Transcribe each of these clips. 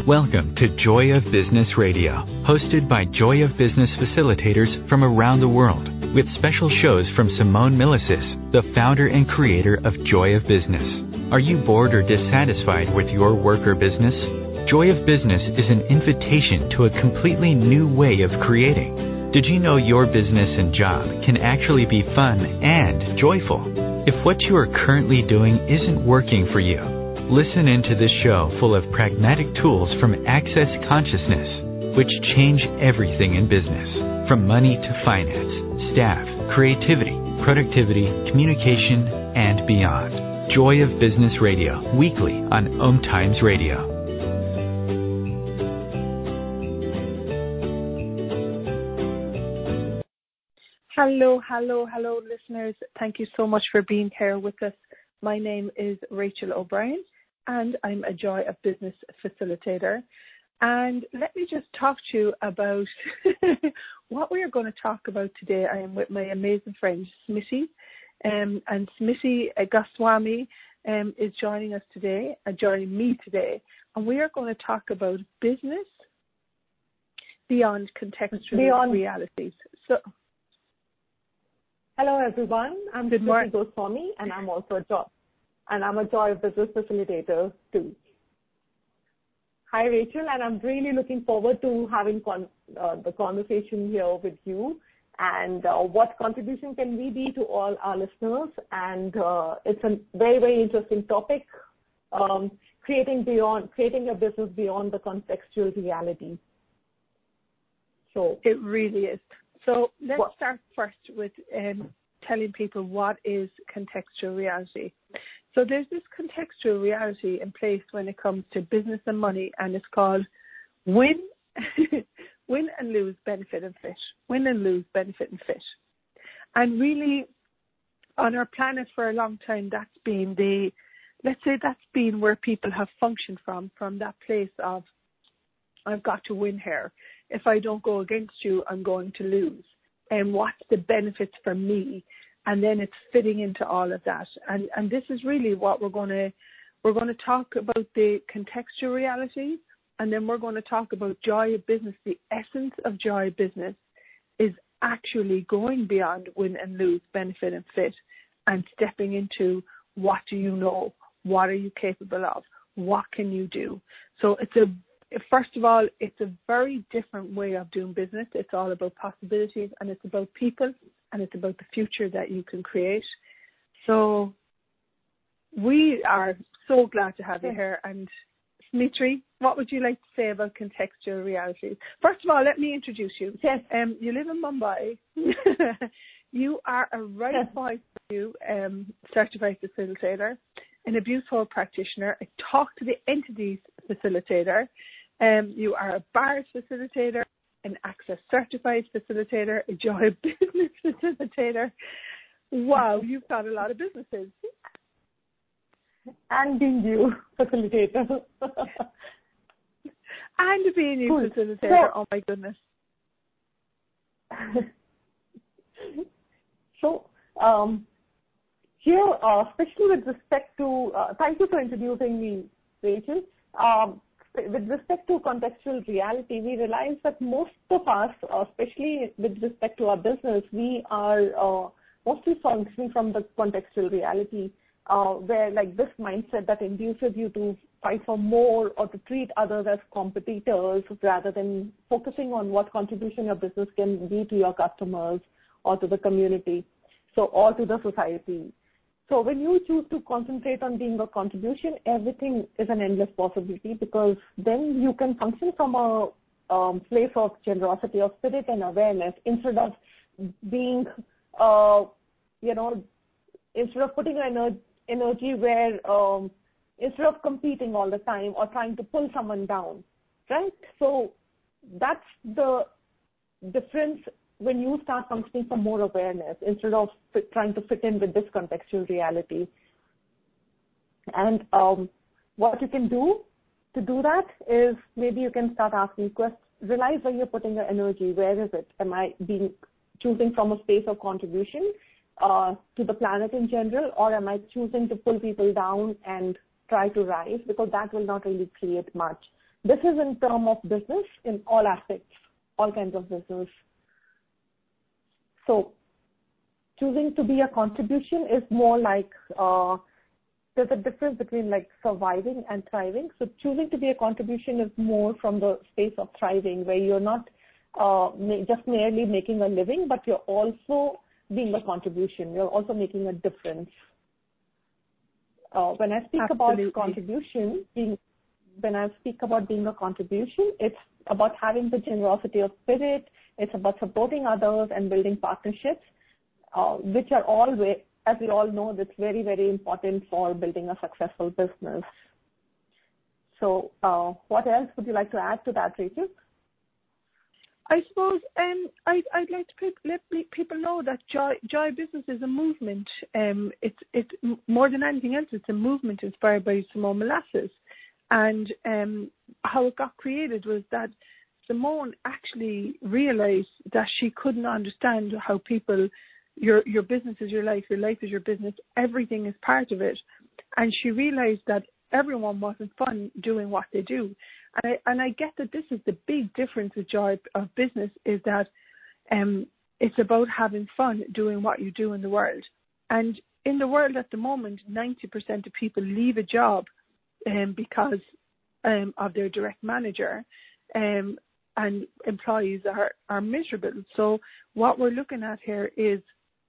Welcome to Joy of Business Radio, hosted by Joy of Business facilitators from around the world, with special shows from Simone Milasas, the founder and creator of Joy of Business. Are you bored or dissatisfied with your work or business? Joy of Business is an invitation to a completely new way of creating. Did you know your business and job can actually be fun and joyful? If what you are currently doing isn't working for you, listen into this show full of pragmatic tools from Access Consciousness, which change everything in business, from money to finance, staff, creativity, productivity, communication, and beyond. Joy of Business Radio, weekly on Om Times Radio. Hello, listeners. Thank you so much for being here with us. My name is Rachel O'Brien, and I'm a Joy of Business facilitator. And let me just talk to you about what we are going to talk about today. I am with my amazing friend, Smriti, and Smriti Goswami is joining me today, and we are going to talk about business beyond contextual realities. So, hello, everyone. I'm Smriti Goswami, and I'm also a Joy of Business facilitator too. Hi, Rachel, and I'm really looking forward to having the conversation here with you. And what contribution can we be to all our listeners? And it's a very, very interesting topic: creating a business beyond the contextual reality. So it really is. So let's start first with telling people what is contextual reality. So there's this contextual reality in place when it comes to business and money, and it's called win and lose, benefit and fit. Win and lose, benefit and fit. And really, on our planet for a long time, that's been where people have functioned from that place of, I've got to win here. If I don't go against you, I'm going to lose. And what's the benefits for me? And then it's fitting into all of that. And this is really what we're going to talk about, the contextual reality, and then we're going to talk about joy of business. The essence of joy of business is actually going beyond win and lose, benefit and fit, and stepping into what do you know, what are you capable of, what can you do. So first of all, it's a very different way of doing business. It's all about possibilities, and it's about people, and it's about the future that you can create. So we are so glad to have you here. And Smriti, what would you like to say about contextual realities? First of all, let me introduce you. Yes. You live in Mumbai. You are a right voice certified facilitator, an abuse hold practitioner, a talk to the entities facilitator. You are a BARS facilitator, an Access certified facilitator, a Joy of Business facilitator. Wow, you've got a lot of businesses. And being you facilitator. And being you facilitator, oh my goodness. So, here, especially with respect to, thank you for introducing me, Rachel. With respect to contextual reality, we realize that most of us, especially with respect to our business, we are mostly functioning from the contextual reality, where like this mindset that induces you to fight for more or to treat others as competitors rather than focusing on what contribution your business can be to your customers or to the community, or to the society. So when you choose to concentrate on being a contribution, everything is an endless possibility, because then you can function from a place of generosity, of spirit and awareness, instead of being, instead of putting your energy where, instead of competing all the time or trying to pull someone down, right? So that's the difference when you start functioning from more awareness instead of trying to fit in with this contextual reality. And what you can do to do that is maybe you can start asking questions. Realize where you're putting your energy. Where is it? Am I choosing from a space of contribution to the planet in general, or am I choosing to pull people down and try to rise? Because that will not really create much. this is in terms of business in all aspects, all kinds of business. So choosing to be a contribution is more like, there's a difference between like surviving and thriving. So choosing to be a contribution is more from the space of thriving, where you're not just merely making a living, but you're also being a contribution. You're also making a difference. When I speak Absolutely. about contribution, when I speak about being a contribution, it's about having the generosity of spirit. It's about supporting others and building partnerships, which are all, as we all know, that's very, very important for building a successful business. So what else would you like to add to that, Rachel? I suppose I'd like to let people know that Joy Business is a movement. It's more than anything else, it's a movement inspired by Simone Molasses. And how it got created was that Simone actually realized that she couldn't understand how people, your business is your life is your business, everything is part of it. And she realized that everyone wasn't fun doing what they do. And I get that this is the big difference with Joy of Business, is that it's about having fun doing what you do in the world. And in the world at the moment, 90% of people leave a job because of their direct manager, and employees are miserable. So what we're looking at here is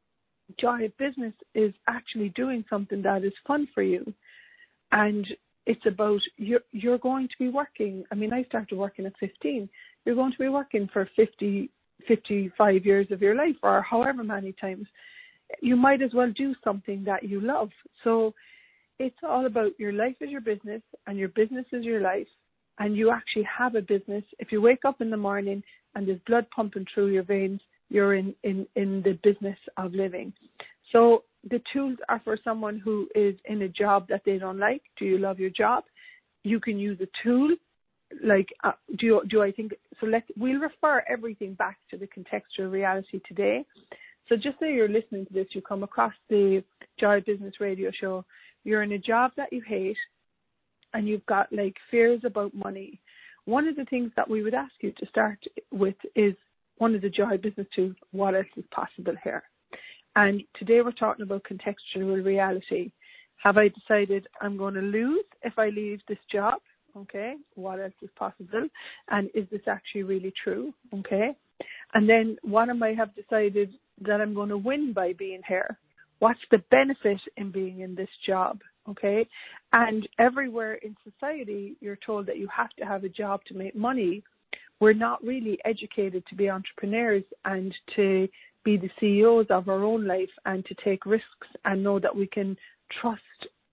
Joy of Business is actually doing something that is fun for you. And it's about, you're going to be working. I mean, I started working at 15. You're going to be working for 50, 55 years of your life, or however many times. You might as well do something that you love. So it's all about your life is your business and your business is your life. And you actually have a business. If you wake up in the morning and there's blood pumping through your veins, you're in the business of living. So the tools are for someone who is in a job that they don't like. Do you love your job? You can use a tool. Like, do I think, so we'll refer everything back to the contextual reality today. So just say you're listening to this, you come across the Joy Business Radio show, you're in a job that you hate, and you've got like fears about money. One of the things that we would ask you to start with is one of the Joy Business tools, what else is possible here? And today we're talking about contextual reality. Have I decided I'm going to lose if I leave this job? Okay, what else is possible? And is this actually really true? Okay. And then what am I have decided that I'm going to win by being here? What's the benefit in being in this job? Okay. And everywhere in society, you're told that you have to have a job to make money. We're not really educated to be entrepreneurs and to be the CEOs of our own life and to take risks and know that we can trust.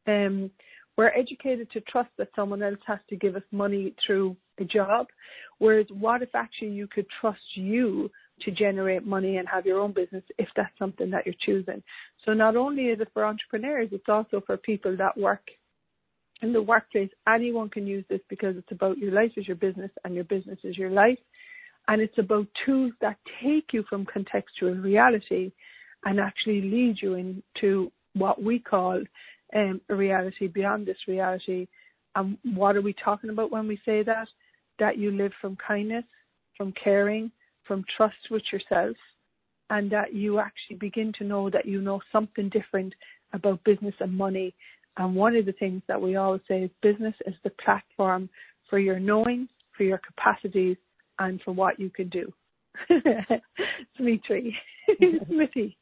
We're educated to trust that someone else has to give us money through a job. Whereas what if actually you could trust you to generate money and have your own business if that's something that you're choosing? So not only is it for entrepreneurs, it's also for people that work in the workplace. Anyone can use this because it's about your life is your business and your business is your life. And it's about tools that take you from contextual reality and actually lead you into what we call a reality beyond this reality. And what are we talking about when we say that? That you live from kindness, from caring, from trust with yourself, and that you actually begin to know that you know something different about business and money. And one of the things that we always say is business is the platform for your knowing, for your capacities, and for what you can do. Smitri. Smithy.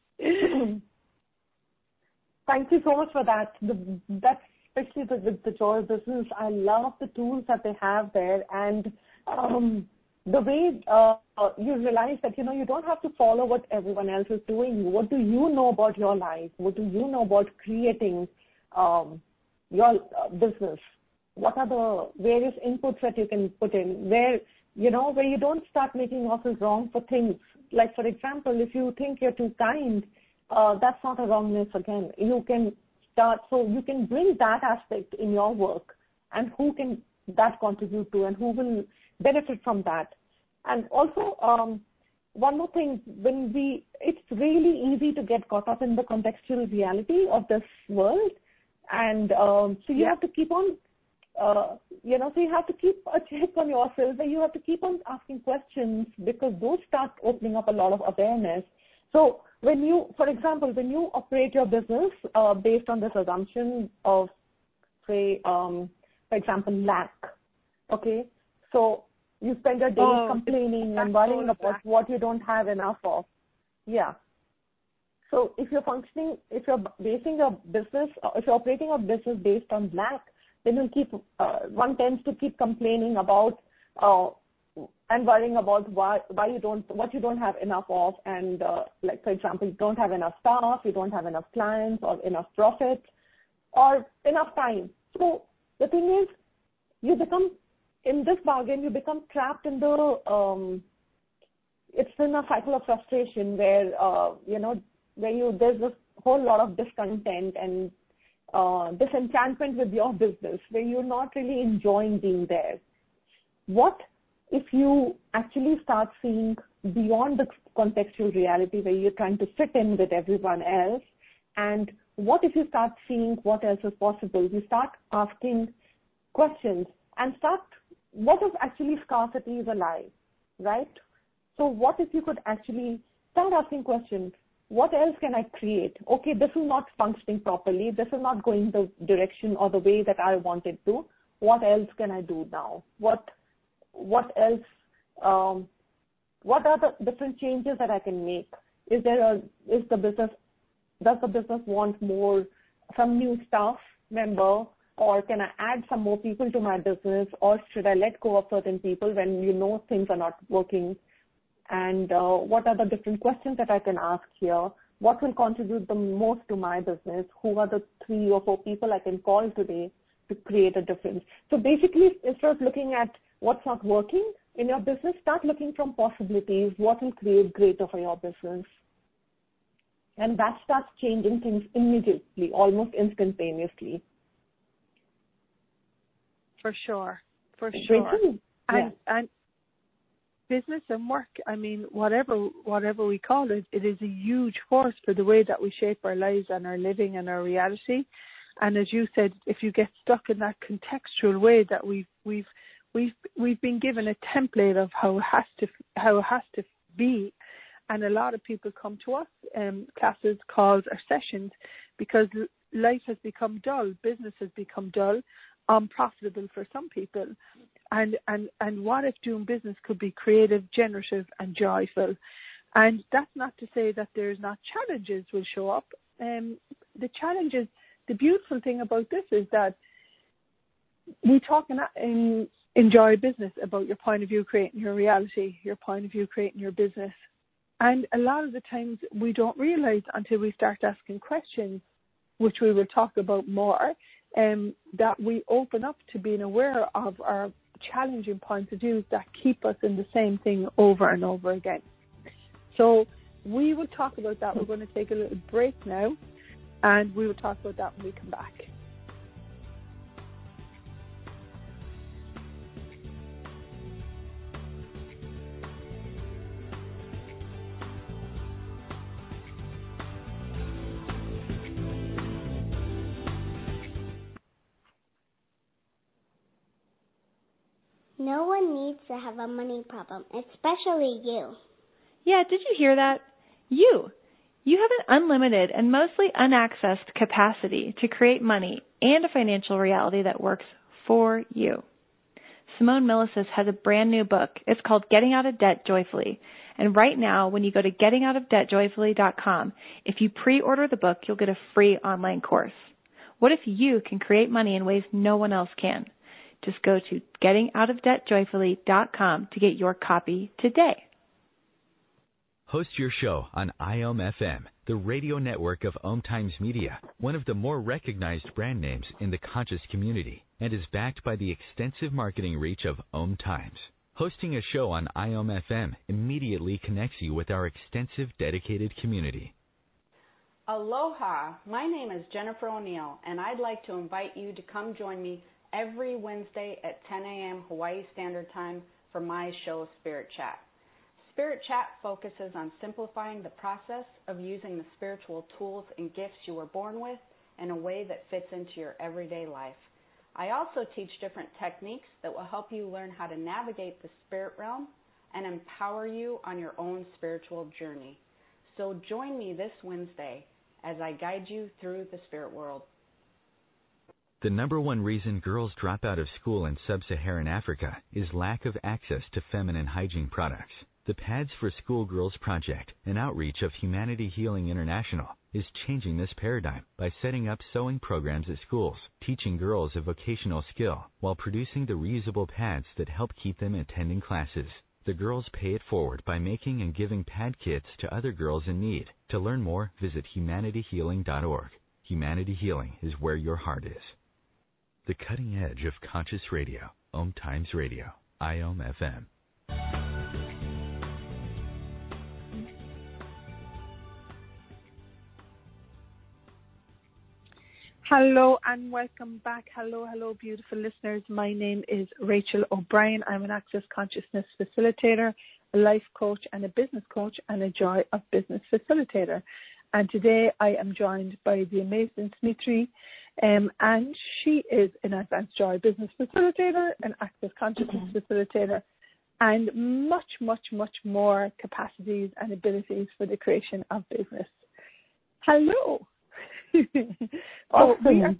Thank you so much for that. That's especially with the Joy Business. I love the tools that they have there, and the way you realize that, you don't have to follow what everyone else is doing. What do you know about your life? What do you know about creating your business? What are the various inputs that you can put in where you don't start making yourself wrong for things. Like, for example, if you think you're too kind, that's not a wrongness again. You can start, so you can bring that aspect in your work, and who can that contribute to and who will benefit from that. And also, one more thing, it's really easy to get caught up in the contextual reality of this world. And so you have to keep on so you have to keep a check on yourself, and you have to keep on asking questions, because those start opening up a lot of awareness. So when you, for example, when you operate your business based on this assumption of, say, for example, lack, okay? So you spend your day complaining and worrying about what you don't have enough of. Yeah. So if you're basing your business, if you're operating a business based on lack, then one tends to keep complaining about and worrying about what you don't have enough of, and like, for example, you don't have enough staff, you don't have enough clients, or enough profit, or enough time. So the thing is, in this bargain, you become trapped in it's in a cycle of frustration where, there's this whole lot of discontent and disenchantment with your business, where you're not really enjoying being there. What if you actually start seeing beyond the contextual reality where you're trying to fit in with everyone else? And what if you start seeing what else is possible? You start asking questions and what if actually scarcity is a lie, right? So what if you could actually start asking questions? What else can I create? Okay, this is not functioning properly. This is not going the direction or the way that I want it to. What else can I do now? What else? What are the different changes that I can make? Does the business want some new staff member, or can I add some more people to my business, or should I let go of certain people when things are not working? And what are the different questions that I can ask here? What will contribute the most to my business? Who are the 3 or 4 people I can call today to create a difference? So basically, instead of looking at what's not working in your business, start looking from possibilities. What will create greater for your business? And that starts changing things immediately, almost instantaneously. For sure. Yeah. And business and work, I mean, whatever we call it, it is a huge force for the way that we shape our lives and our living and our reality. And as you said, if you get stuck in that contextual way that we've been given a template of how it has to be, and a lot of people come to us, classes, calls, or sessions, because life has become dull, business has become dull, unprofitable for some people. And what if doing business could be creative, generative, and joyful? And that's not to say that there's not challenges will show up. The challenges, the beautiful thing about this is that we talk in Enjoy Business about your point of view creating your reality, your point of view creating your business. And a lot of the times we don't realize until we start asking questions, which we will talk about more, that we open up to being aware of our challenging points of view that keep us in the same thing over and over again. So we will talk about that. We're going to take a little break now, and we will talk about that when we come back. No one needs to have a money problem, especially you. Yeah, did you hear that? You have an unlimited and mostly unaccessed capacity to create money and a financial reality that works for you. Simone Milasas has a brand new book. It's called Getting Out of Debt Joyfully. And right now, when you go to gettingoutofdebtjoyfully.com, if you pre-order the book, you'll get a free online course. What if you can create money in ways no one else can? Just go to gettingoutofdebtjoyfully.com to get your copy today. Host your show on IOM FM, the radio network of Om Times Media, one of the more recognized brand names in the conscious community, and is backed by the extensive marketing reach of Om Times. Hosting a show on IOM FM immediately connects you with our extensive dedicated community. Aloha, my name is Jennifer O'Neill, and I'd like to invite you to come join me every Wednesday at 10 a.m. Hawaii Standard Time for my show, Spirit Chat. Spirit Chat focuses on simplifying the process of using the spiritual tools and gifts you were born with in a way that fits into your everyday life. I also teach different techniques that will help you learn how to navigate the spirit realm and empower you on your own spiritual journey. So join me this Wednesday as I guide you through the spirit world. The number one reason girls drop out of school in sub-Saharan Africa is lack of access to feminine hygiene products. The Pads for Schoolgirls Project, an outreach of Humanity Healing International, is changing this paradigm by setting up sewing programs at schools, teaching girls a vocational skill while producing the reusable pads that help keep them attending classes. The girls pay it forward by making and giving pad kits to other girls in need. To learn more, visit humanityhealing.org. Humanity Healing is where your heart is. The cutting edge of conscious radio, Om Times Radio, IOM FM. Hello and welcome back. Hello, beautiful listeners. My name is Rachel O'Brien. I'm an Access Consciousness facilitator, a life coach and a business coach and a Joy of Business facilitator. And today I am joined by the amazing Smitri, and she is an Advanced Joy Business facilitator, an Access Consciousness facilitator, and much, much, much more capacities and abilities for the creation of business. Hello. Awesome.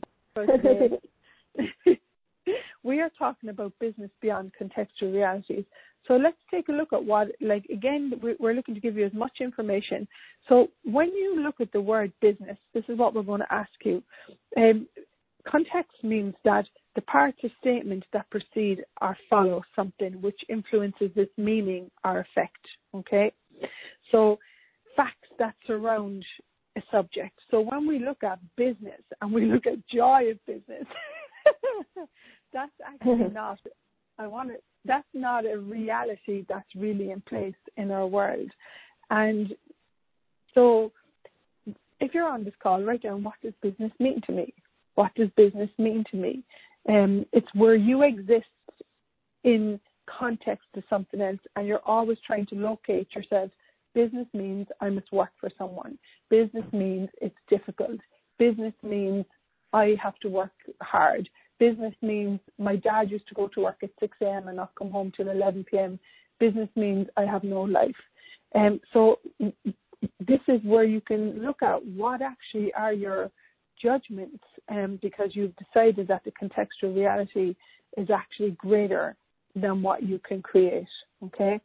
We are talking about business beyond contextual realities. So let's take a look at what, again, we're looking to give you as much information. So when you look at the word business, this is what we're going to ask you. Context means that the parts of statement that precede or follow something which influences its meaning or effect. Okay? So facts that surround a subject. So when we look at business and we look at joy of business, that's actually that's not a reality that's really in place in our world. And so if you're on this call, write down, what does business mean to me? What does business mean to me? It's where you exist in context to something else and you're always trying to locate yourself. Business means I must work for someone. Business means it's difficult. Business means I have to work hard. Business means my dad used to go to work at 6 a.m. and not come home till 11 p.m. Business means I have no life. So this is where you can look at what actually are your judgments, because you've decided that the contextual reality is actually greater than what you can create. Okay?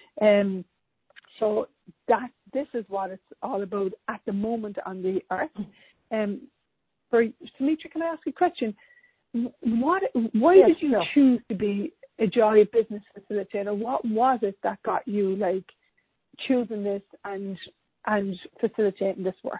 So this is what it's all about at the moment on the earth. For Sumitra, can I ask you a question? Why did you choose to be a Joy Business Facilitator? What was it that got you choosing this and facilitating this work?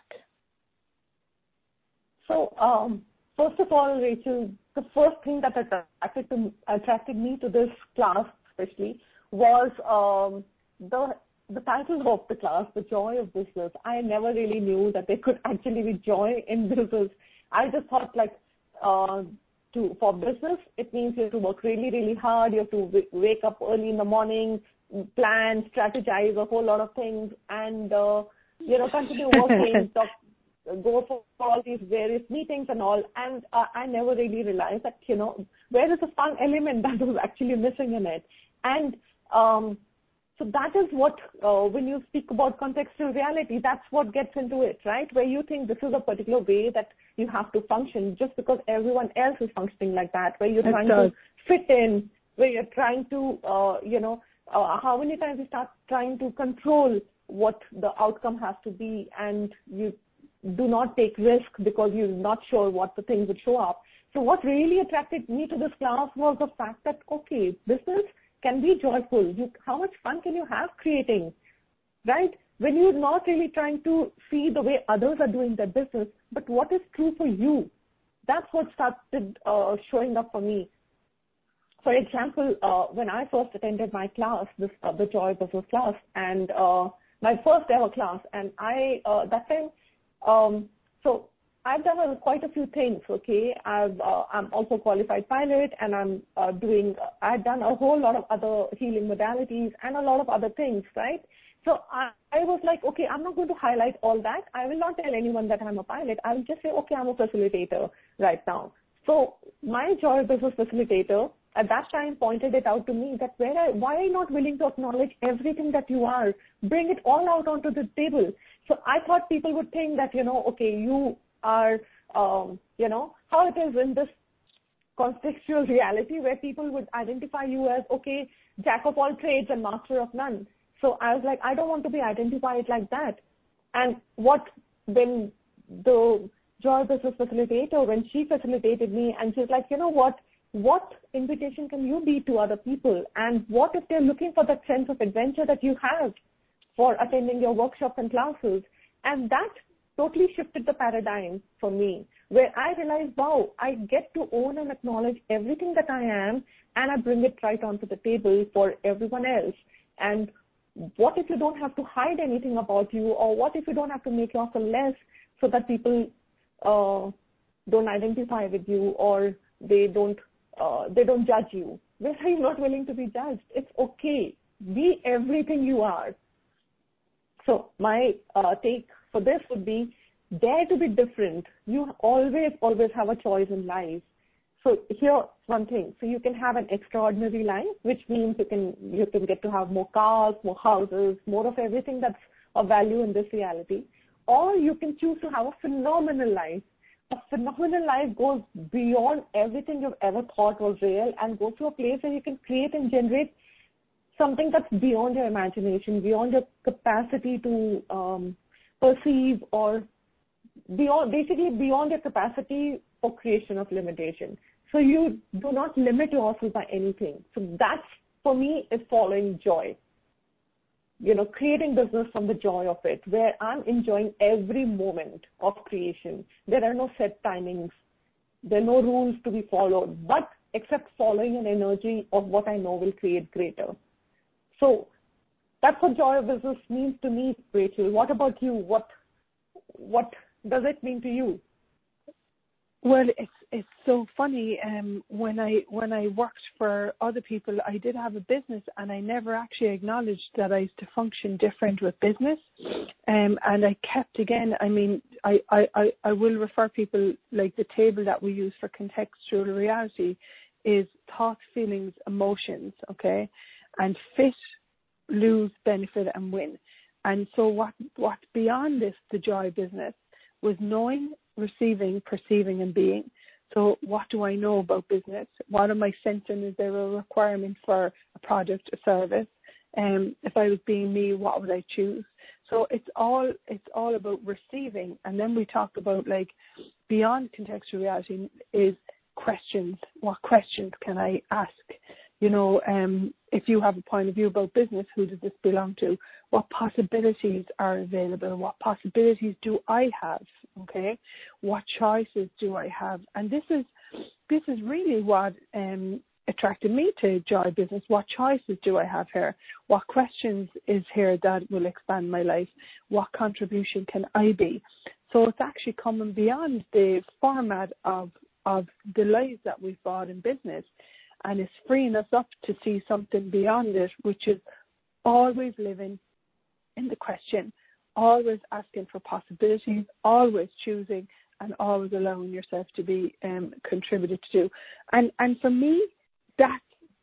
So first of all, Rachel, the first thing that attracted me to this class especially was the title of the class, The Joy of Business. I never really knew that there could actually be joy in business. I just thought for business, it means you have to work really, really hard. You have to wake up early in the morning, plan, strategize a whole lot of things, and continue working, go for all these various meetings and all. And I never really realized that, where is the fun element that was actually missing in it. And so that is what, when you speak about contextual reality, that's what gets into it, right? Where you think this is a particular way that you have to function just because everyone else is functioning like that, where you're trying to fit in, where you're trying to, how many times you start trying to control what the outcome has to be, and you do not take risk because you're not sure what the things would show up. So what really attracted me to this class was the fact that, okay, business can be joyful. How much fun can you have creating, right? When you're not really trying to see the way others are doing their business, but what is true for you. That's what started showing up for me. For example, when I first attended my class, the Joy Business class, and my first ever class, and that time, so I've done quite a few things, okay? I'm also a qualified pilot, and I've done a whole lot of other healing modalities and a lot of other things, right? So I was like, okay, I'm not going to highlight all that. I will not tell anyone that I'm a pilot. I will just say, okay, I'm a facilitator right now. So my Joy Business Facilitator at that time pointed it out to me that why are you not willing to acknowledge everything that you are? Bring it all out onto the table. So I thought people would think that, okay, you are, how it is in this contextual reality where people would identify you as, okay, jack of all trades and master of none. So I was like, I don't want to be identified like that. And when the Joy Business Facilitator, when she facilitated me, and she's like, what invitation can you be to other people? And what if they're looking for that sense of adventure that you have for attending your workshops and classes? And that totally shifted the paradigm for me, where I realized, wow, I get to own and acknowledge everything that I am, and I bring it right onto the table for everyone else. And what if you don't have to hide anything about you, or what if you don't have to make yourself less so that people don't identify with you, or they don't judge you? Where are you not willing to be judged? It's okay. Be everything you are. So my take for this would be, dare to be different. You always have a choice in life. So here's one thing. So you can have an extraordinary life, which means you can get to have more cars, more houses, more of everything that's of value in this reality. Or you can choose to have a phenomenal life. A phenomenal life goes beyond everything you've ever thought was real, and goes to a place where you can create and generate something that's beyond your imagination, beyond your capacity to perceive, or beyond your capacity for creation of limitation. So you do not limit yourself by anything. So that's, for me, is following joy. Creating business from the joy of it, where I'm enjoying every moment of creation. There are no set timings. There are no rules to be followed, but except following an energy of what I know will create greater. So that's what joy of business means to me, Rachel. What about you? What does it mean to you? Well, it's so funny. When I worked for other people, I did have a business, and I never actually acknowledged that I used to function different with business. And I kept, again, I will refer people, like the table that we use for contextual reality is thoughts, feelings, emotions, okay? And fit, lose, benefit, and win. And so what beyond this, the joy business, was knowing, receiving, perceiving, and being. So what do I know about business? What am I sensing? Is there a requirement for a product, a service? If I was being me, what would I choose? So it's all about receiving. And then we talk about, like, beyond contextual reality is questions. What questions can I ask? If you have a point of view about business, who does this belong to? What possibilities are available? What possibilities do I have? Okay, what choices do I have? And this is really what attracted me to Joy Business. What choices do I have here? What questions is here that will expand my life? What contribution can I be? So it's actually coming beyond the format of the lives that we've bought in business. And it's freeing us up to see something beyond it, which is always living in the question, always asking for possibilities, always choosing, and always allowing yourself to be contributed to. And for me, that's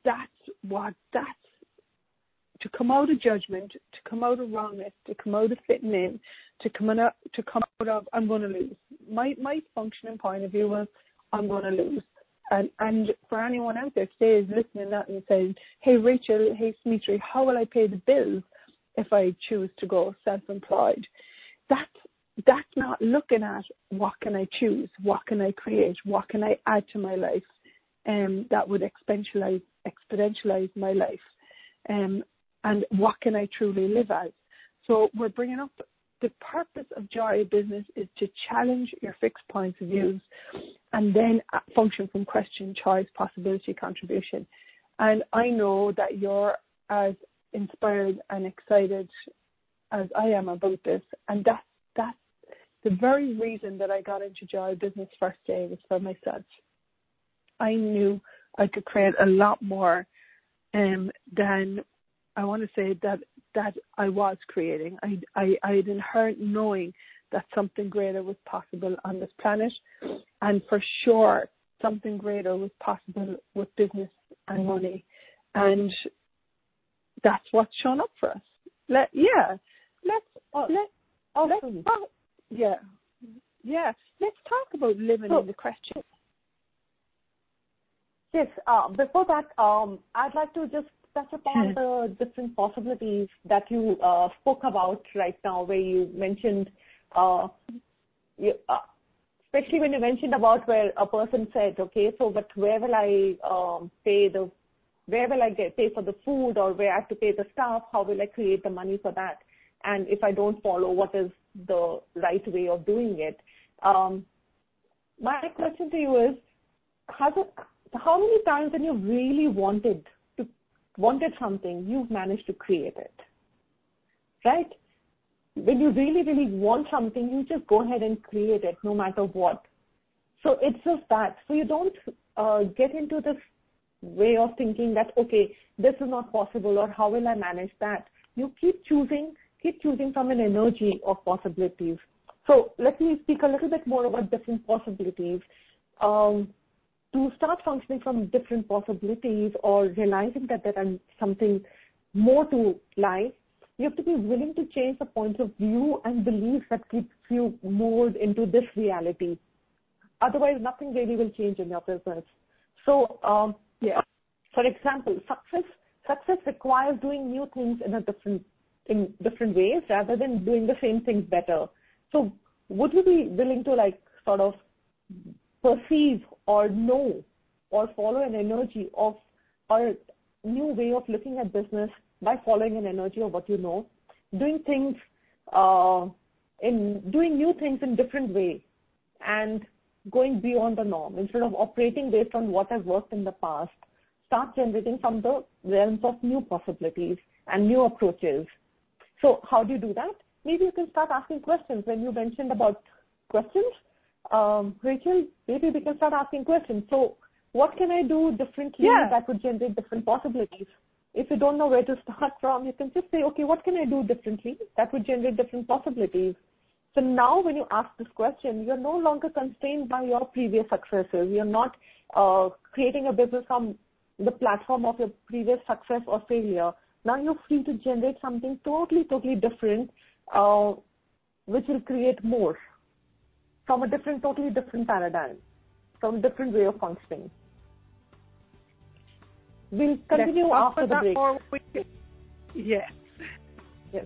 to come out of judgment, to come out of wrongness, to come out of fitting in, to come out of I'm going to lose. My functioning point of view was I'm going to lose. And for anyone out there today is listening to that and saying, hey, Rachel, hey, Smitri, how will I pay the bills if I choose to go self-employed? That's not looking at what can I choose, what can I create, what can I add to my life that would exponentialize my life, and what can I truly live as. So we're bringing up the purpose of Joy Business is to challenge your fixed points of views and then function from question, choice, possibility, contribution. And I know that you're as inspired and excited as I am about this. And that's the very reason that I got into Joy Business first day was for myself. I knew I could create a lot more than I want to say that I was creating. I had inherent knowing that something greater was possible on this planet. And for sure, something greater was possible with business and money. And that's what's shown up for us. Let's talk about living in the question. Yes. Before that, I'd like to just touch upon the different possibilities that you spoke about right now, where you mentioned, especially when you mentioned about where a person said, okay, so but where will I pay for the food, or where I have to pay the staff? How will I create the money for that? And if I don't follow, what is the right way of doing it? My question to you is, how many times when you really wanted something, you've managed to create it, right? When you really, really want something, you just go ahead and create it no matter what. So it's just that. So you don't get into this way of thinking that, okay, this is not possible, or how will I manage that? You keep choosing from an energy of possibilities. So let me speak a little bit more about different possibilities. To start functioning from different possibilities, or realizing that there are something more to life, you have to be willing to change the points of view and beliefs that keeps you moored into this reality. Otherwise, nothing really will change in your business. So, for example, success requires doing new things in different ways rather than doing the same things better. So, would you be willing to sort of perceive or know or follow an energy of or new way of looking at business by following an energy of what you know, doing new things in different ways and going beyond the norm instead of operating based on what has worked in the past? Start generating from the realms of new possibilities and new approaches. So how do you do that? Maybe you can start asking questions. When you mentioned about questions, Rachel, maybe we can start asking questions. So what can I do differently that would generate different possibilities? If you don't know where to start from, you can just say, okay, what can I do differently that would generate different possibilities? So now when you ask this question, you're no longer constrained by your previous successes. You're not creating a business from the platform of your previous success or failure. Now you're free to generate something totally different, which will create more from a totally different paradigm, from a different way of functioning. We'll continue after the break. Yes. Yes.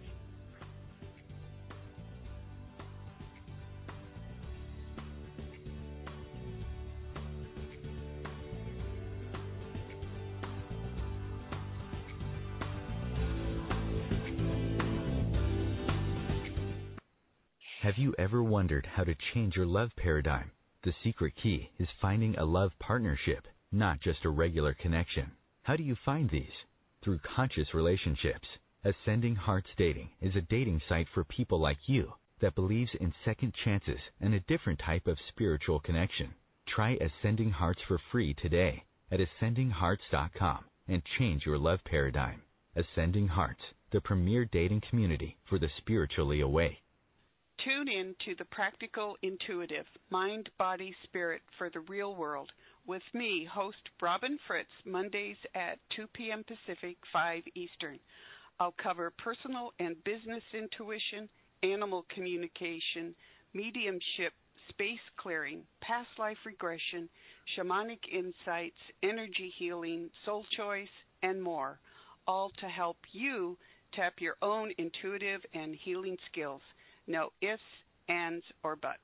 Have you ever wondered how to change your love paradigm? The secret key is finding a love partnership, not just a regular connection. How do you find these? Through conscious relationships. Ascending Hearts Dating is a dating site for people like you that believes in second chances and a different type of spiritual connection. Try Ascending Hearts for free today at ascendinghearts.com and change your love paradigm. Ascending Hearts, the premier dating community for the spiritually awake. Tune in to the Practical Intuitive, Mind, Body, Spirit for the Real World with me, host Robin Fritz, Mondays at 2 p.m. Pacific, 5 Eastern. I'll cover personal and business intuition, animal communication, mediumship, space clearing, past life regression, shamanic insights, energy healing, soul choice, and more, all to help you tap your own intuitive and healing skills. No ifs, ands, or buts.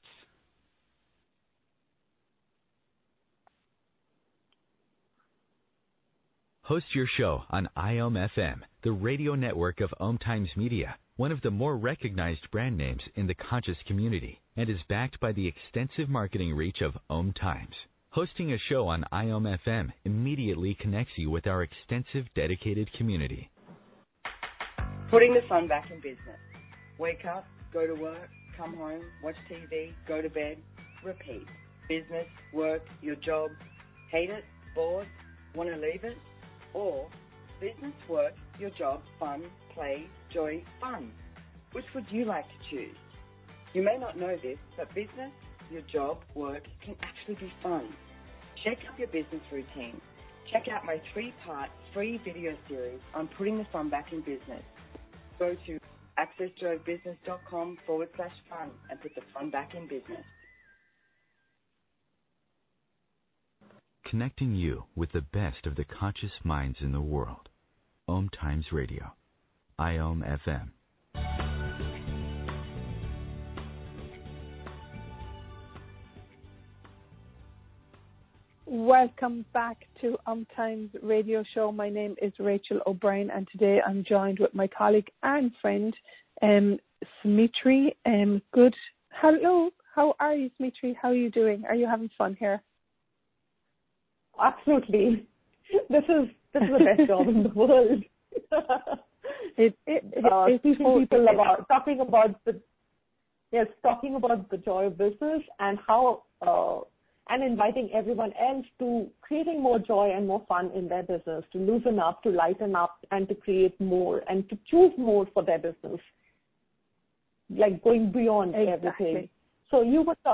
Host your show on IOM FM, the radio network of Om Times Media, one of the more recognized brand names in the conscious community, and is backed by the extensive marketing reach of Om Times. Hosting a show on IOM FM immediately connects you with our extensive dedicated community. Putting the fun back in business. Wake up, go to work, come home, watch TV, go to bed, repeat. Business, work, your job, hate it, bored, want to leave it? Or business, work, your job, fun, play, joy, fun. Which would you like to choose? You may not know this, but business, your job, work can actually be fun. Shake up your business routine. Check out my 3-part free video series on putting the fun back in business. Go to accessjoybusiness.com/fun and put the fun back in business. Connecting you with the best of the conscious minds in the world. Om Times Radio. IOM FM. Welcome back to Times Radio Show. My name is Rachel O'Brien, and today I'm joined with my colleague and friend, Smitri. Good. Hello. How are you, Smitri? How are you doing? Are you having fun here? Absolutely. This is the best job in the world. Talking about the joy of business and how and inviting everyone else to creating more joy and more fun in their business, to loosen up, to lighten up, and to create more and to choose more for their business, like going beyond everything. So you were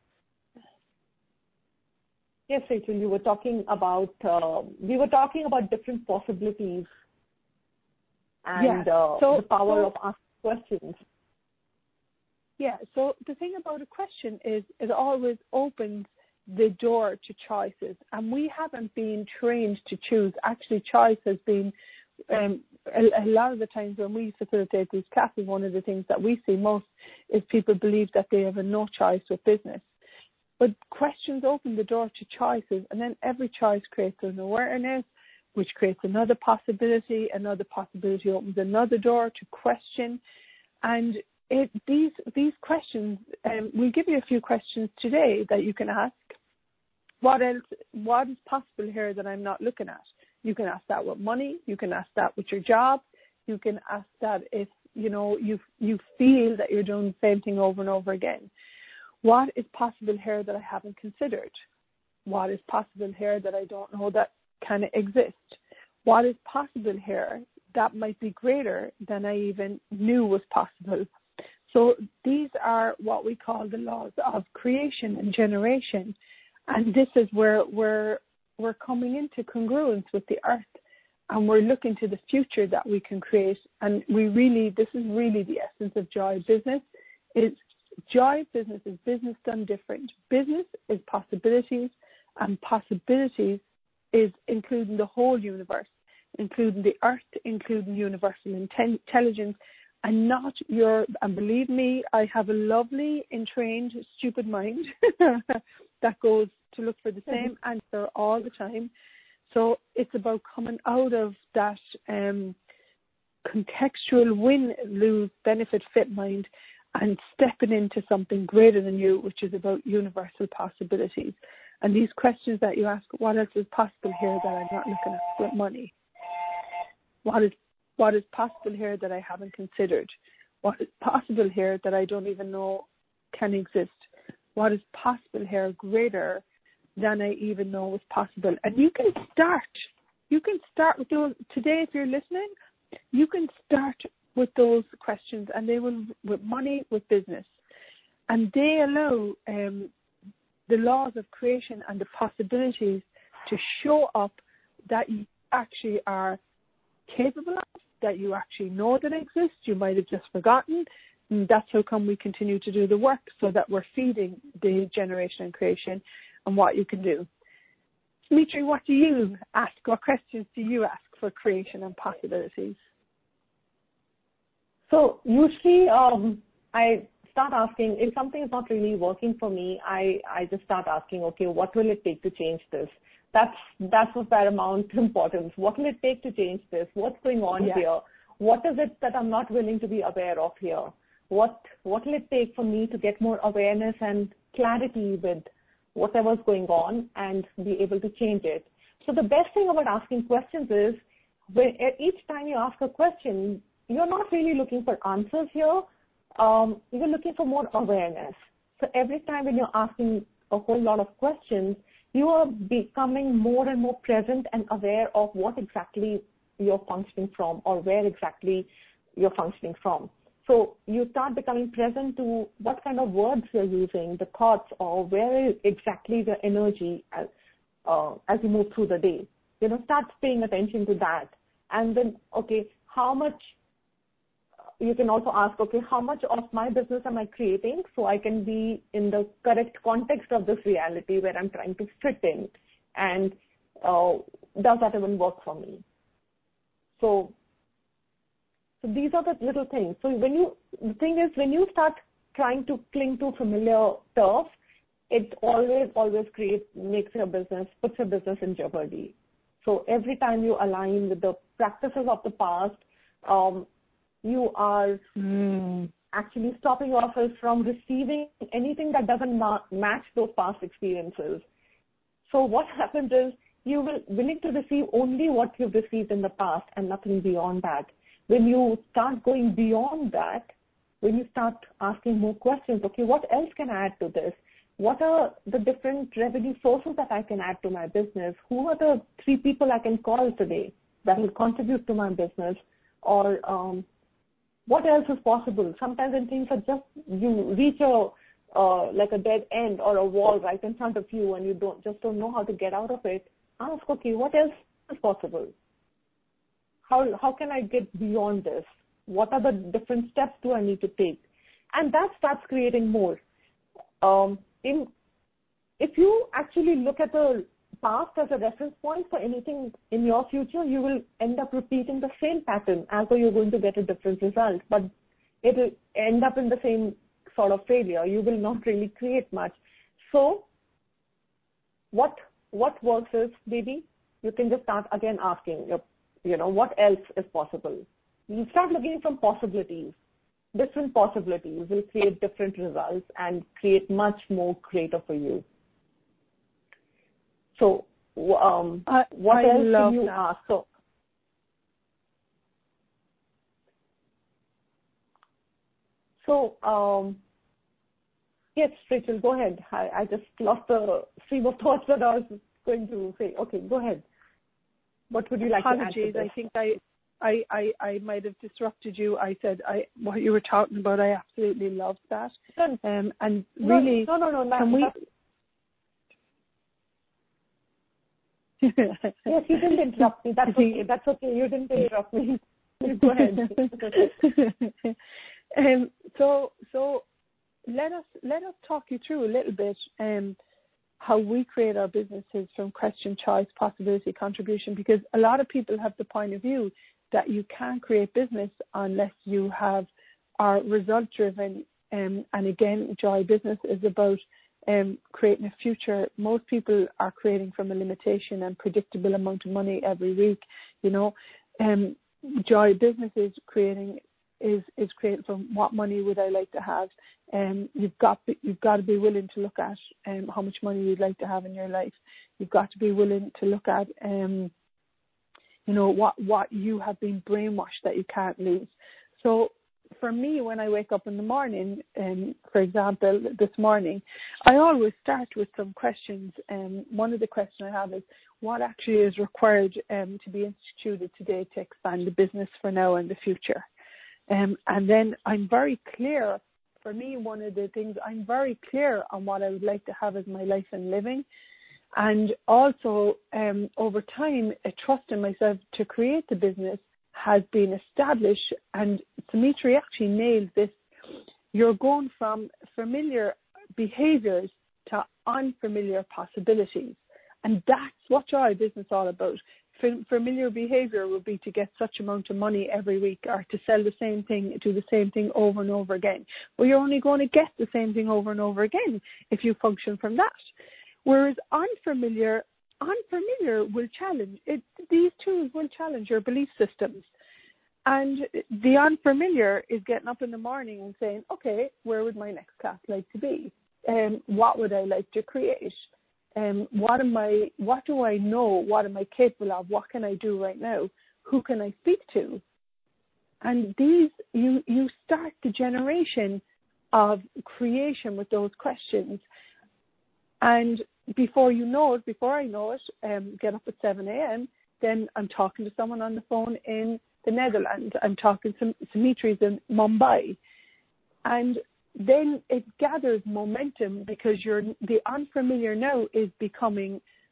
yes, Rachel, you were talking about we were talking about different possibilities and the power of asking questions. Yeah, so the thing about a question is it always opens the door to choices, and we haven't been trained to choose. Actually, choice has been a lot of the times when we facilitate these classes, one of the things that we see most is people believe that they have no choice with business. But questions open the door to choices, and then every choice creates an awareness, which creates another possibility. Another possibility opens another door to question. And these questions, we'll give you a few questions today that you can ask. What else? What is possible here that I'm not looking at? You can ask that with money. You can ask that with your job. You can ask that if you feel that you're doing the same thing over and over again. What is possible here that I haven't considered? What is possible here that I don't know that can exist? What is possible here that might be greater than I even knew was possible? So these are what we call the laws of creation and generation. And this is where we're coming into congruence with the earth, and we're looking to the future that we can create. And this is really the essence of Joy of Business. Joy of Business is business done different. Business is possibilities, and possibilities is including the whole universe, including the earth, including universal intelligence, and and believe me, I have a lovely, entrained, stupid mind that goes to look for the same answer all the time. So it's about coming out of that contextual win, lose, benefit, fit mind, and stepping into something greater than you, which is about universal possibilities. And these questions that you ask, what else is possible here that I'm not looking at with money? What is possible here that I haven't considered? What is possible here that I don't even know can exist? What is possible here greater than I even know was possible? And you can start with those today. If you're listening, you can start with those questions, and they will, with money, with business, and they allow the laws of creation and the possibilities to show up that you actually are capable of, that you actually know that exists. You might have just forgotten. And that's how come we continue to do the work, so that we're feeding the generation and creation and what you can do. Smitri, what do you ask? What questions do you ask for creation and possibilities? So usually I start asking, if something is not really working for me, I just start asking, okay, what will it take to change this? That's of paramount importance. What will it take to change this? What's going on here? What is it that I'm not willing to be aware of here? What will it take for me to get more awareness and clarity with whatever's going on and be able to change it? So the best thing about asking questions is each time you ask a question, you're not really looking for answers here. You're looking for more awareness. So every time when you're asking a whole lot of questions, you are becoming more and more present and aware of what exactly you're functioning from, or where exactly you're functioning from. So you start becoming present to what kind of words you're using, the thoughts, or where exactly the energy as you move through the day. Start paying attention to that. And then, okay, how much, you can also ask, okay, how much of my business am I creating so I can be in the correct context of this reality where I'm trying to fit in, and does that even work for me? So these are the little things. So the thing is, when you start trying to cling to familiar turf, it always puts your business in jeopardy. So every time you align with the practices of the past, you are actually stopping yourself from receiving anything that doesn't match those past experiences. So what happens is you will willing to receive only what you've received in the past and nothing beyond that. When you start going beyond that, when you start asking more questions, okay, what else can I add to this? What are the different revenue sources that I can add to my business? Who are the 3 people I can call today that will contribute to my business? Or what else is possible? Sometimes when things are just, you reach like a dead end or a wall right in front of you and you don't know how to get out of it, ask, okay, what else is possible? How can I get beyond this? What are the different steps do I need to take? And that starts creating more. If you actually look at the past as a reference point for anything in your future, you will end up repeating the same pattern as though you're going to get a different result, but it will end up in the same sort of failure. You will not really create much. So what works is, maybe you can just start again asking, what else is possible? You start looking from possibilities. Different possibilities will create different results and create much more greater for you. So, what else can you ask? Yes, Rachel, go ahead. I just lost the stream of thoughts that I was going to say. Okay, go ahead. What would you like to add to this? I think I might have disrupted you. I said what you were talking about. I absolutely loved that. And really, no. Can we? Yes, you didn't interrupt me. That's okay. That's okay. You didn't interrupt me. Go ahead. So let us talk you through a little bit how we create our businesses from question, choice, possibility, contribution, because a lot of people have the point of view that you can't create business unless you are result driven. And again, Joy Business is about creating a future. Most people are creating from a limitation and predictable amount of money every week. Joy Business is creating from what money would I like to have. You've got to be willing to look at how much money you'd like to have in your life. You've got to be willing to look at what you have been brainwashed that you can't lose. So for me, when I wake up in the morning, for example, this morning, I always start with some questions. One of the questions I have is, what actually is required to be instituted today to expand the business for now and the future? And then I'm very clear. For me, one of the things, I'm very clear on what I would like to have as my life and living. And also, over time, a trust in myself to create the business has been established. And Dimitri actually nailed this. You're going from familiar behaviors to unfamiliar possibilities. And that's what Joy Business is all about. Familiar behavior would be to get such amount of money every week, or to sell the same thing, do the same thing over and over again. Well, you're only going to get the same thing over and over again if you function from that. Whereas unfamiliar will challenge it. These tools will challenge your belief systems. And the unfamiliar is getting up in the morning and saying, okay, where would my next class like to be? What would I like to create? What do I know? What am I capable of? What can I do right now? Who can I speak to? And these, you start the generation of creation with those questions. And before I know it, get up at 7 a.m., then I'm talking to someone on the phone in the Netherlands. I'm talking to Dimitri's in Mumbai. And then it gathers momentum because the unfamiliar now is becoming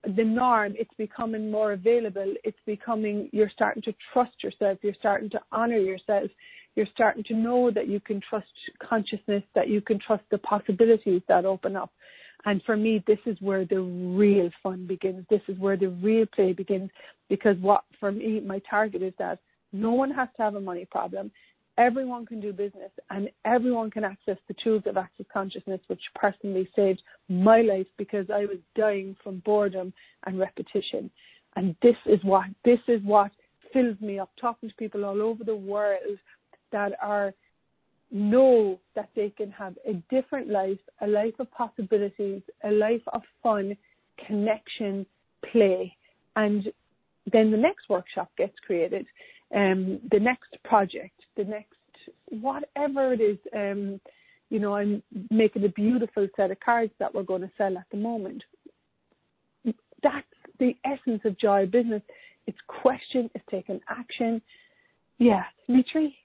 the norm. It's becoming more available. It's becoming, you're starting to trust yourself. You're starting to honor yourself. You're starting to know that you can trust consciousness, that you can trust the possibilities that open up. And for me, this is where the real fun begins. This is where the real play begins, because for me, my target is that no one has to have a money problem. Everyone can do business, and everyone can access the tools of Access Consciousness, which personally saved my life because I was dying from boredom and repetition. And this is what fills me up, talking to people all over the world that know that they can have a different life, a life of possibilities, a life of fun, connection, play. And then the next workshop gets created, the next project, the next whatever it is. I'm making a beautiful set of cards that we're going to sell at the moment. That's the essence of Joy Business. It's question, it's taking action. Yeah, Dimitri?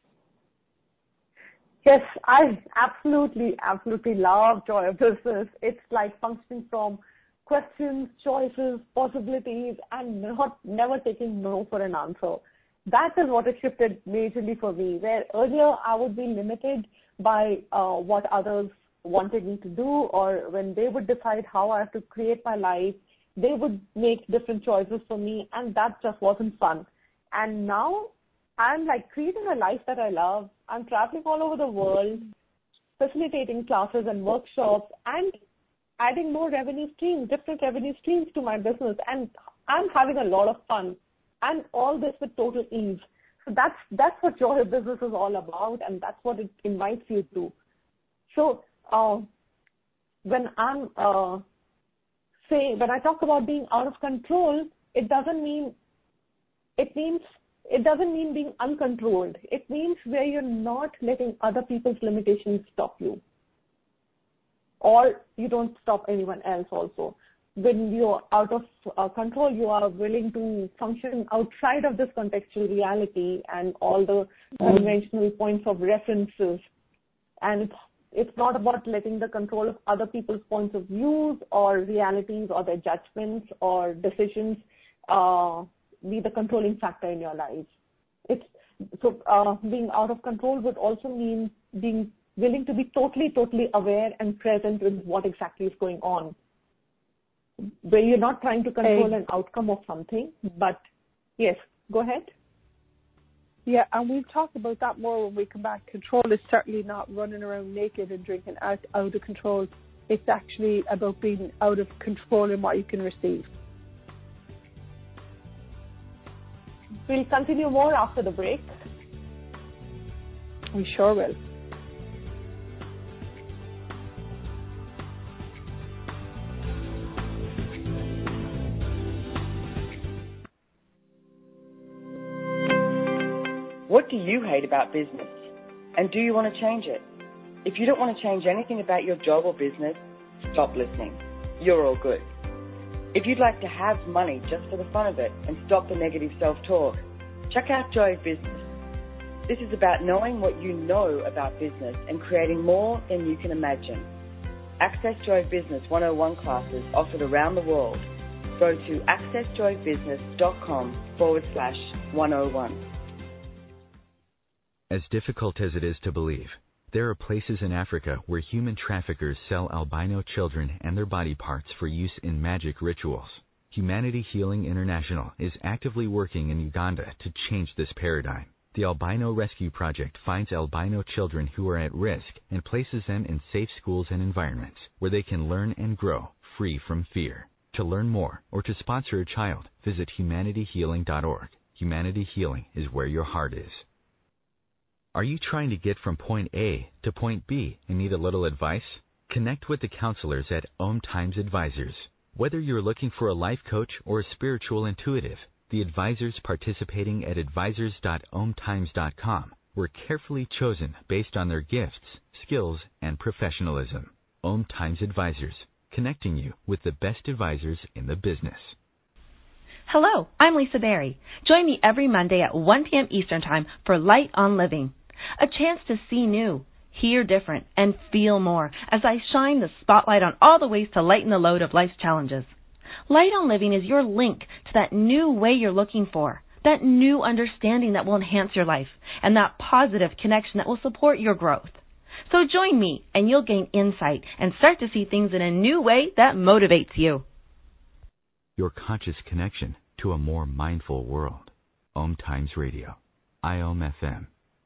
Yes, I absolutely love Joy of Business. It's like functioning from questions, choices, possibilities, and never taking no for an answer. That is what has shifted majorly for me, where earlier I would be limited by what others wanted me to do, or when they would decide how I have to create my life, they would make different choices for me, and that just wasn't fun. And now I'm like creating a life that I love. I'm traveling all over the world, facilitating classes and workshops, and adding more revenue streams, different revenue streams to my business. And I'm having a lot of fun, and all this with total ease. So that's what Joy of Business is all about, and that's what it invites you to. So when I talk about being out of control, it doesn't mean being uncontrolled. It means where you're not letting other people's limitations stop you, or you don't stop anyone else also. When you're out of control, you are willing to function outside of this contextual reality and all the conventional points of references. And it's not about letting the control of other people's points of views or realities or their judgments or decisions be the controlling factor in your life. Being out of control would also mean being willing to be totally aware and present with what exactly is going on, where you're not trying to control an outcome of something. But yes, go ahead. Yeah, and we'll talk about that more when we come back. Control is certainly not running around naked and drinking out of control. It's actually about being out of control in what you can receive. We'll continue more after the break. We sure will. What do you hate about business? And do you want to change it? If you don't want to change anything about your job or business, stop listening. You're all good. If you'd like to have money just for the fun of it and stop the negative self-talk, check out Joy of Business. This is about knowing what you know about business and creating more than you can imagine. Access Joy of Business 101 classes offered around the world. Go to accessjoyofbusiness.com/101. As difficult as it is to believe, there are places in Africa where human traffickers sell albino children and their body parts for use in magic rituals. Humanity Healing International is actively working in Uganda to change this paradigm. The Albino Rescue Project finds albino children who are at risk and places them in safe schools and environments where they can learn and grow free from fear. To learn more or to sponsor a child, visit humanityhealing.org. Humanity Healing is where your heart is. Are you trying to get from point A to point B and need a little advice? Connect with the counselors at Om Times Advisors. Whether you're looking for a life coach or a spiritual intuitive, the advisors participating at advisors.omtimes.com were carefully chosen based on their gifts, skills, and professionalism. Om Times Advisors, connecting you with the best advisors in the business. Hello, I'm Lisa Berry. Join me every Monday at 1 p.m. Eastern Time for Light on Living, a chance to see new, hear different, and feel more as I shine the spotlight on all the ways to lighten the load of life's challenges. Light on Living is your link to that new way you're looking for, that new understanding that will enhance your life, and that positive connection that will support your growth. So join me, and you'll gain insight and start to see things in a new way that motivates you. Your conscious connection to a more mindful world. Om Times Radio. IOM FM.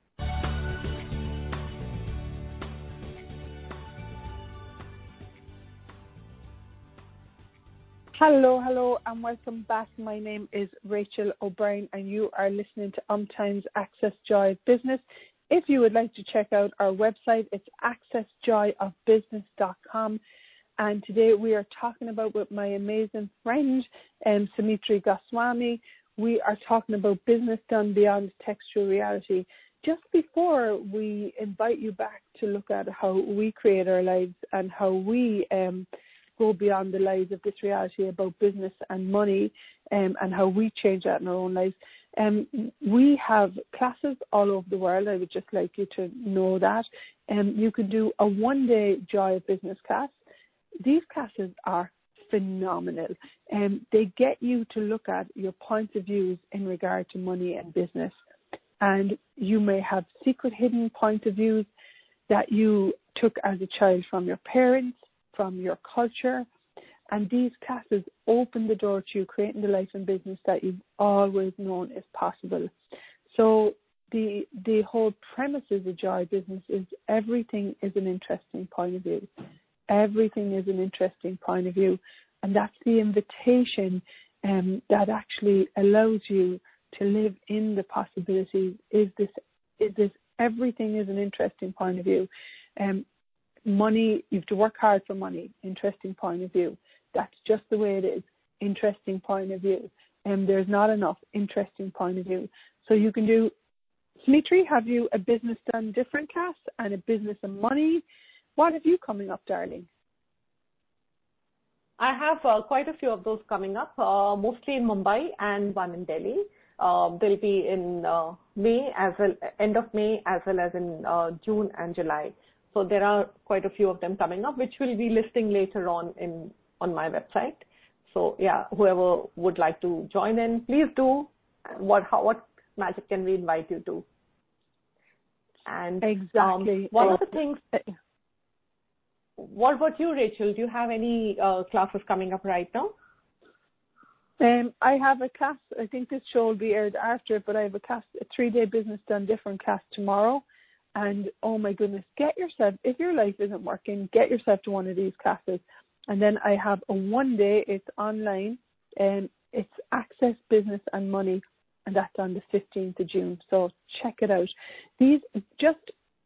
Hello, and welcome back. My name is Rachel O'Brien, and you are listening to Times Access Joy of Business. If you would like to check out our website, it's accessjoyofbusiness.com. And today we are talking about with my amazing friend, Sumitri Goswami. We are talking about business done beyond textual reality. Just before we invite you back to look at how we create our lives and how we go beyond the lives of this reality about business and money, and how we change that in our own lives. We have classes all over the world. I would just like you to know that. You can do a one-day Joy of Business class. These classes are phenomenal. They get you to look at your points of views in regard to money and business. And you may have secret hidden points of views that you took as a child from your parents, from your culture, and these classes open the door to you creating the life and business that you've always known is possible. So the whole premise of the Joy Business is everything is an interesting point of view. Everything is an interesting point of view, and that's the invitation that actually allows you to live in the possibilities. Is this everything is an interesting point of view. Money, you have to work hard for money, interesting point of view. That's just the way it is, interesting point of view. There's not enough, interesting point of view. So you can do, Smitri, have you a business done different class and a business and money? What have you coming up, darling? I have quite a few of those coming up, mostly in Mumbai and one in Delhi. They'll be in May as well, end of May as well as in June and July. So there are quite a few of them coming up, which we'll be listing later on my website. So yeah, whoever would like to join in, please do. What magic can we invite you to? And exactly. One of the things. What about you, Rachel? Do you have any classes coming up right now? I have a class. I think this show will be aired after it, but I have a class, a 3-day business done different class tomorrow. And oh my goodness, get yourself, if your life isn't working, get yourself to one of these classes. And then I have a 1-day, it's online, and it's Access Business and Money, and that's on the 15th of June. So check it out. These just,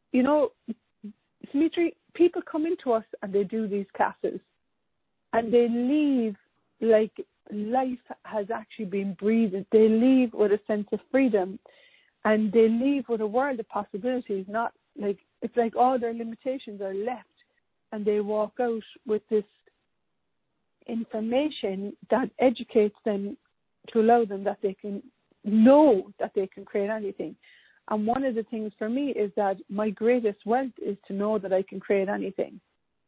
Smitri, people come into us and they do these classes and they leave like life has actually been breathed. They leave with a sense of freedom. And they leave with a world of possibilities, not like, it's like all their limitations are left, and they walk out with this information that educates them to allow them that they can know that they can create anything. And one of the things for me is that my greatest wealth is to know that I can create anything.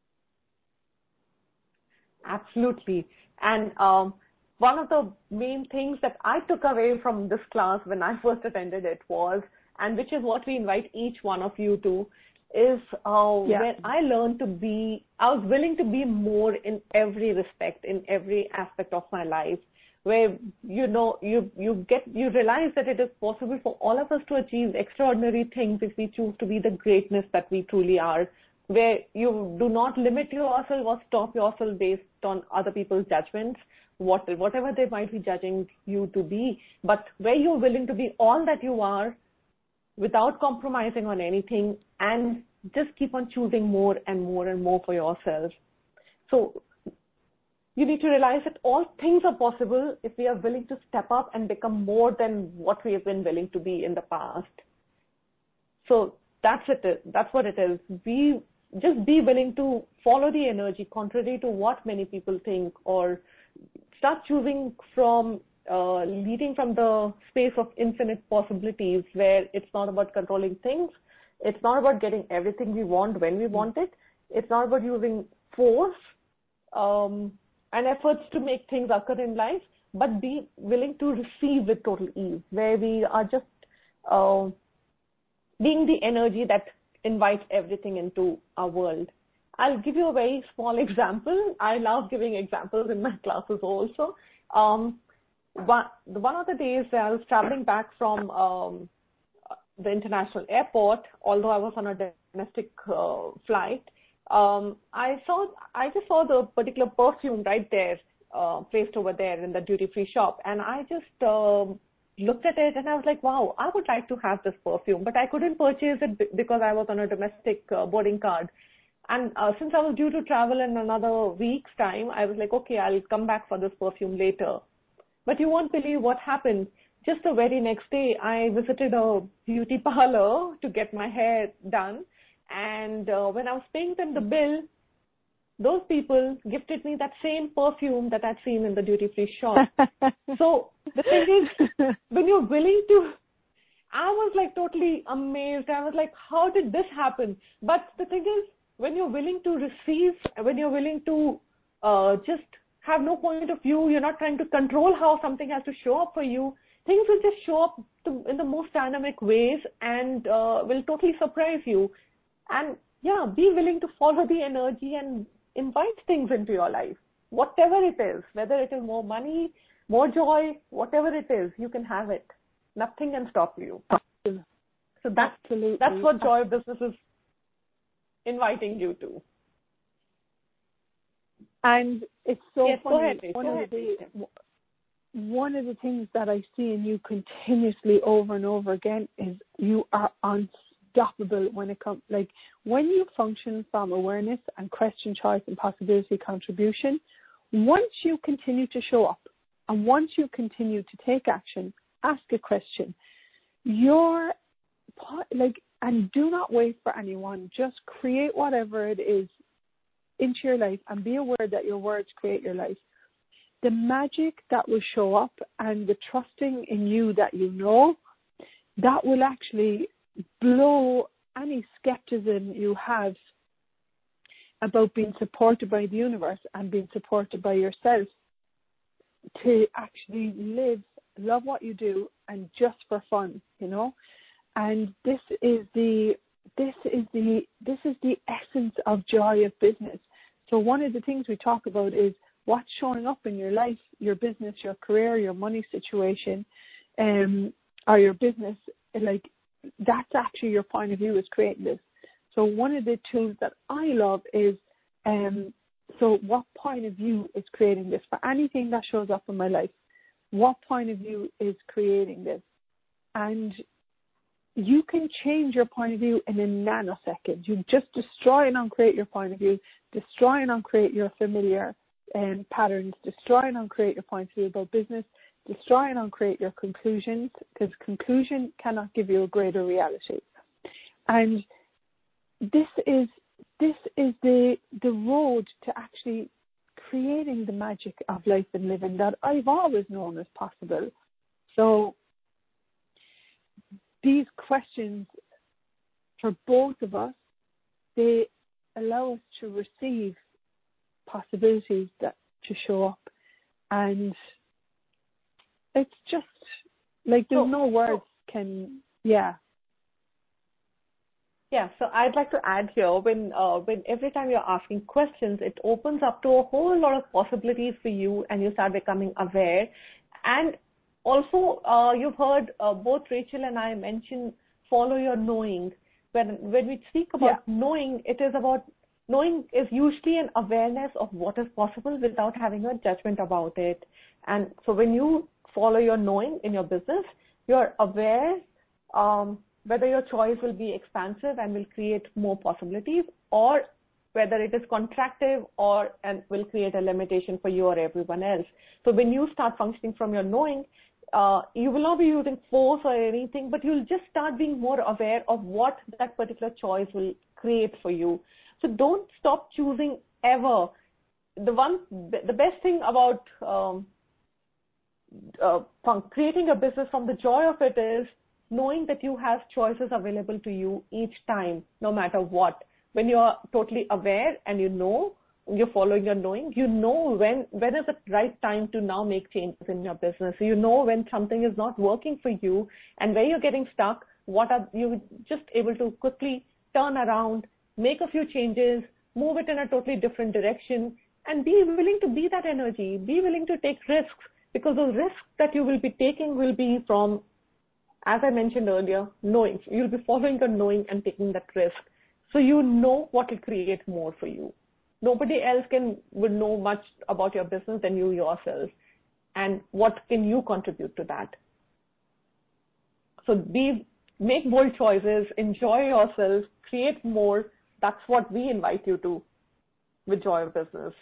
Absolutely. And one of the main things that I took away from this class when I first attended it was, and which is what we invite each one of you to, is where I learned to be, I was willing to be more in every respect, in every aspect of my life, where, you realize that it is possible for all of us to achieve extraordinary things if we choose to be the greatness that we truly are, where you do not limit yourself or stop yourself based on other people's judgments, whatever they might be judging you to be, but where you're willing to be all that you are without compromising on anything and just keep on choosing more and more and more for yourself. So you need to realize that all things are possible if we are willing to step up and become more than what we have been willing to be in the past. So that's it. That's what it is. Just be willing to follow the energy contrary to what many people think, or start choosing from leading from the space of infinite possibilities, where it's not about controlling things. It's not about getting everything we want when we want it. It's not about using force. and efforts to make things occur in life, but be willing to receive with total ease, where we are just being the energy that invites everything into our world. I'll give you a very small example. I love giving examples in my classes also. One of the days I was traveling back from the international airport, although I was on a domestic flight, I just saw the particular perfume right there, placed over there in the duty-free shop, and I just looked at it and I was like, wow, I would like to have this perfume, but I couldn't purchase it because I was on a domestic boarding card. And since I was due to travel in another week's time, I was like, okay, I'll come back for this perfume later. But you won't believe what happened. Just the very next day, I visited a beauty parlor to get my hair done. And when I was paying them the bill, those people gifted me that same perfume that I'd seen in the duty-free shop. So the thing is, when you're willing to, I was like totally amazed. I was like, how did this happen? But the thing is, when you're willing to receive, when you're willing to just have no point of view, you're not trying to control how something has to show up for you, things will just show up in the most dynamic ways and will totally surprise you. And yeah, be willing to follow the energy and invite things into your life. Whatever it is, whether it is more money, more joy, whatever it is, you can have it. Nothing can stop you. So that's what Joy of Business is inviting you to. And it's so funny. One of the things that I see in you continuously over and over again is you are unstoppable when it comes, like when you function from awareness and question, choice and possibility contribution. Once you continue to show up and once you continue to take action, ask a question, you're like, and do not wait for anyone. Just create whatever it is into your life and be aware that your words create your life. The magic that will show up and the trusting in you that you know, that will actually blow any skepticism you have about being supported by the universe and being supported by yourself to actually love what you do and just for fun, you know. And this is the essence of Joy of Business. So one of the things we talk about is what's showing up in your life, your business, your career, your money situation, or your business. Like that's actually your point of view is creating this. So one of the tools that I love is, so what point of view is creating this for anything that shows up in my life? What point of view is creating this? And you can change your point of view in a nanosecond. You just destroy and uncreate your point of view, destroy and uncreate your familiar patterns, destroy and uncreate your point of view about business, destroy and uncreate your conclusions, because conclusion cannot give you a greater reality. And this is the road to actually creating the magic of life and living that I've always known as possible. So these questions for both of us, they allow us to receive possibilities that to show up, and it's just like there's no words can. So I'd like to add here, when every time you're asking questions, it opens up to a whole lot of possibilities for you, and you start becoming aware. And also, you've heard both Rachel and I mention follow your knowing. When we speak about knowing, it is about knowing is usually an awareness of what is possible without having a judgment about it. And so when you follow your knowing in your business, you're aware whether your choice will be expansive and will create more possibilities, or whether it is contractive and will create a limitation for you or everyone else. So when you start functioning from your knowing, you will not be using force or anything, but you'll just start being more aware of what that particular choice will create for you. So don't stop choosing ever. The best thing about creating a business from the joy of it is knowing that you have choices available to you each time, no matter what. When you're totally aware and you know you're following your knowing. You know when is the right time to now make changes in your business. You know when something is not working for you and where you're getting stuck, what are you just able to quickly turn around, make a few changes, move it in a totally different direction, and be willing to be that energy, be willing to take risks, because those risks that you will be taking will be from, as I mentioned earlier, knowing. You'll be following your knowing and taking that risk. So you know what will create more for you. Nobody else would know much about your business than you yourself. And what can you contribute to that? So make bold choices, enjoy yourself, create more. That's what we invite you to with Joy of Business.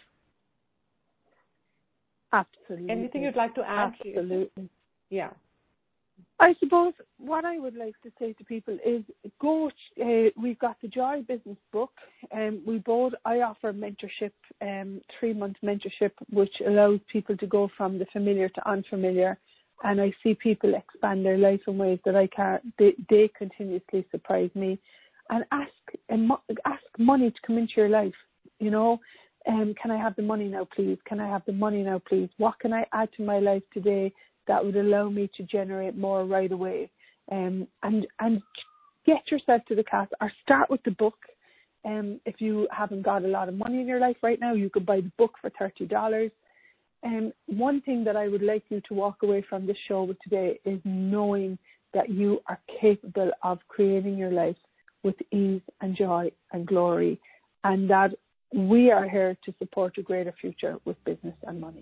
Absolutely. Anything you'd like to add? Absolutely. Yeah. I suppose what I would like to say to people is we've got the Joy Business book. I offer mentorship, 3-month mentorship, which allows people to go from the familiar to unfamiliar. And I see people expand their life in ways that I can't. They continuously surprise me. And ask money to come into your life. You know, can I have the money now, please? Can I have the money now, please? What can I add to my life today that would allow me to generate more right away? And get yourself to the class, or start with the book. If you haven't got a lot of money in your life right now, you could buy the book for $30. One thing that I would like you to walk away from this show with today is knowing that you are capable of creating your life with ease and joy and glory, and that we are here to support a greater future with business and money.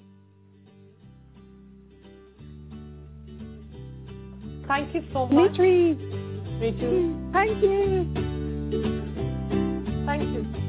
Thank you so much. Me too. Me too. Thank you. Thank you.